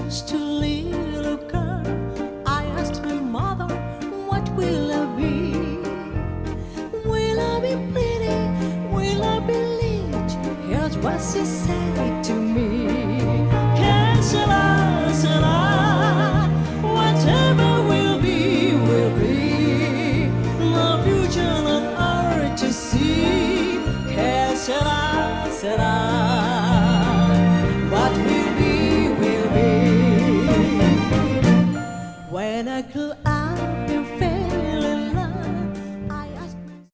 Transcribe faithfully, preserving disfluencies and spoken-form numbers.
just a little girl, I asked my mother, what will I be? Will I be pretty? Will I be rich? Here's what she said to me. Que sera, sera, whatever will be, will be. The future not hard to see. Que sera, sera.